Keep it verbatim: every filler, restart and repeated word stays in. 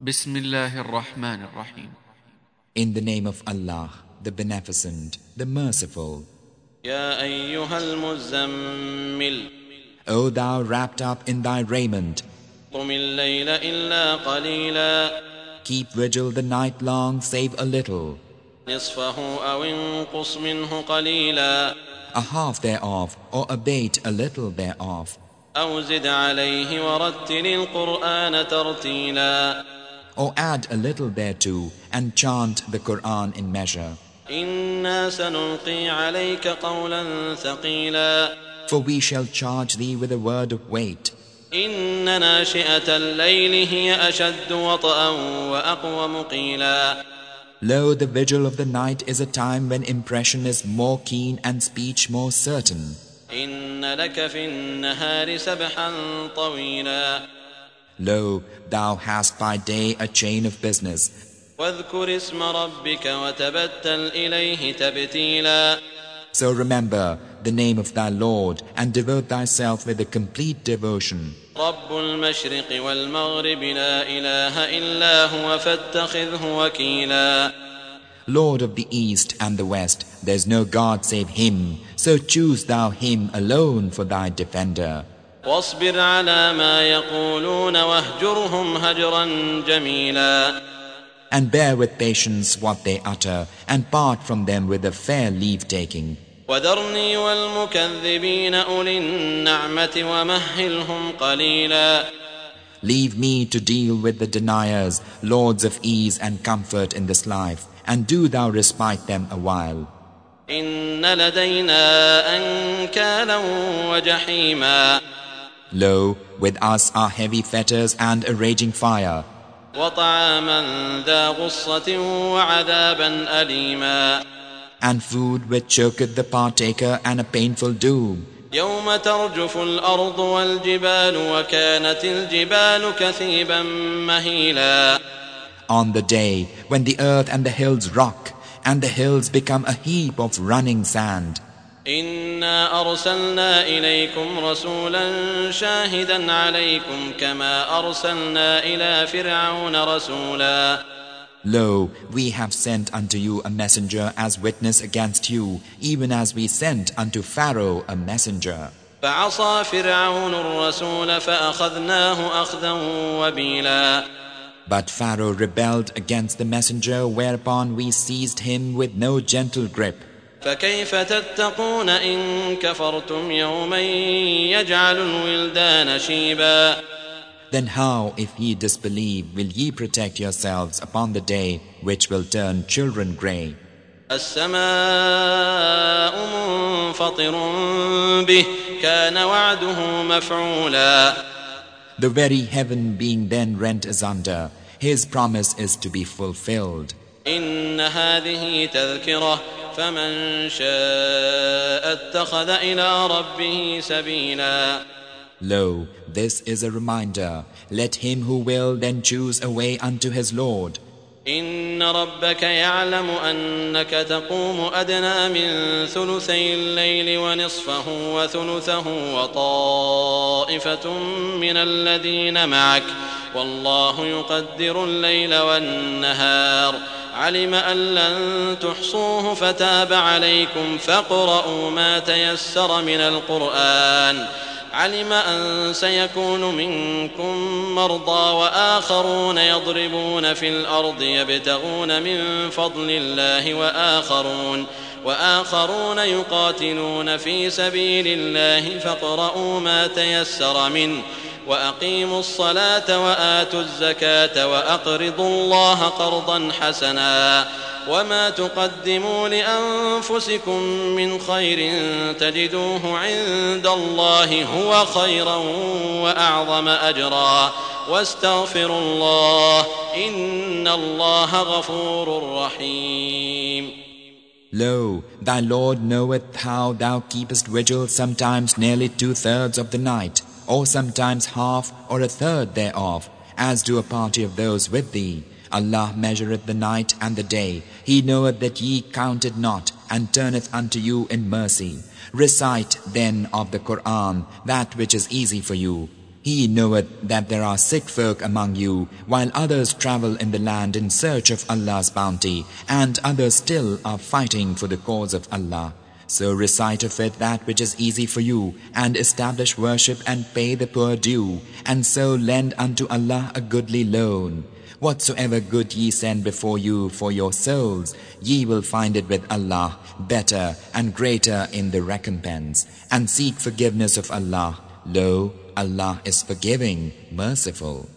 Bismillahir Rahmanir Rahim. In the name of Allah, the Beneficent, the Merciful. يا أيها المزمل O thou wrapped up in thy raiment, قم الليل إلا قليلا keep vigil the night long save a little, نصفه أو انقص منه قليلا a half thereof, or abate a little thereof, أو زد عليه ورتل القرآن ترتيلا or add a little thereto, and chant the Quran in measure. إنا سنلقي عليك قولا ثقيلا For we shall charge thee with a word of weight. إن ناشئة الليل هي أشد وطئا وأقوم قيلا Lo, the vigil of the night is a time when impression is more keen and speech more certain. إن لك في النهار سبحا طويلا Lo, thou hast by day a chain of business. واذكر اسم ربك وتبتل إليه تبتيلا So remember the name of thy Lord and devote thyself with a complete devotion. رب المشرق والمغرب لا إله إلا هو فاتخذه وكيلا Lord of the East and the West, there is no God save Him, so choose thou Him alone for thy defender. واصبر على ما يقولون واهجرهم هجرا جميلا And bear with patience what they utter, and part from them with a fair leave-taking. وذرني والمكذبين أولي النعمة ومهلهم قليلا Leave me to deal with the deniers, lords of ease and comfort in this life, and do thou respite them a while. إن لدينا أنكالا وجحيما Lo, with us are heavy fetters and a raging fire, وطعاما ذا غصة وعذابا أليما and food which choketh the partaker and a painful doom. يوم ترجف الأرض والجبال وكانت الجبال كثيبا مهيلا On the day when the earth and the hills rock, and the hills become a heap of running sand. إنا أرسلنا إليكم رسولا شاهدا عليكم كما أرسلنا إلى فرعون رسولا Lo, we have sent unto you a messenger as witness against you, even as we sent unto Pharaoh a messenger. فعصى فرعون الرسول فأخذناه أخذا وبيلا But Pharaoh rebelled against the messenger, whereupon we seized him with no gentle grip. فكيف تتقون إن كفرتم يوما يجعل الولدان شيبا Then how, if ye disbelieve, will ye protect yourselves upon the day which will turn children grey? السماء منفطر به كان وعده مفعولا The very heaven being then rent asunder, his promise is to be fulfilled. إن هذه تذكرة فمن شاء اتخذ إلى ربه سبيلا Lo, this is a reminder. Let him who will then choose a way unto his Lord. إن ربك يعلم أنك تقوم أدنى من ثلثي الليل ونصفه وثلثه وطائفة من الذين معك والله يقدر الليل والنهار علم أن لن تحصوه فتاب عليكم فاقرؤوا ما تيسر من القرآن علم أن سيكون منكم مرضى وآخرون يضربون في الأرض يبتغون من فضل الله وآخرون وآخرون يقاتلون في سبيل الله فاقرؤوا ما تيسر منه وأقيموا الصلاة وآتوا الزكاة وأقرضوا الله قرضا حسنا وما تقدموا لأنفسكم من خير تجدوه عند الله هو خيرا وأعظم أجرا واستغفروا الله إن الله غفور رحيم Lo, thy Lord knoweth how thou keepest vigil sometimes nearly two-thirds of the night, or sometimes half or a third thereof, as do a party of those with thee. Allah measureth the night and the day. He knoweth that ye count it not, and turneth unto you in mercy. Recite then of the Qur'an that which is easy for you. He knoweth that there are sick folk among you, while others travel in the land in search of Allah's bounty, and others still are fighting for the cause of Allah. So recite of it that which is easy for you, and establish worship and pay the poor due, and so lend unto Allah a goodly loan. Whatsoever good ye send before you for your souls, ye will find it with Allah, better and greater in the recompense, and seek forgiveness of Allah. Lo, Allah is forgiving, merciful.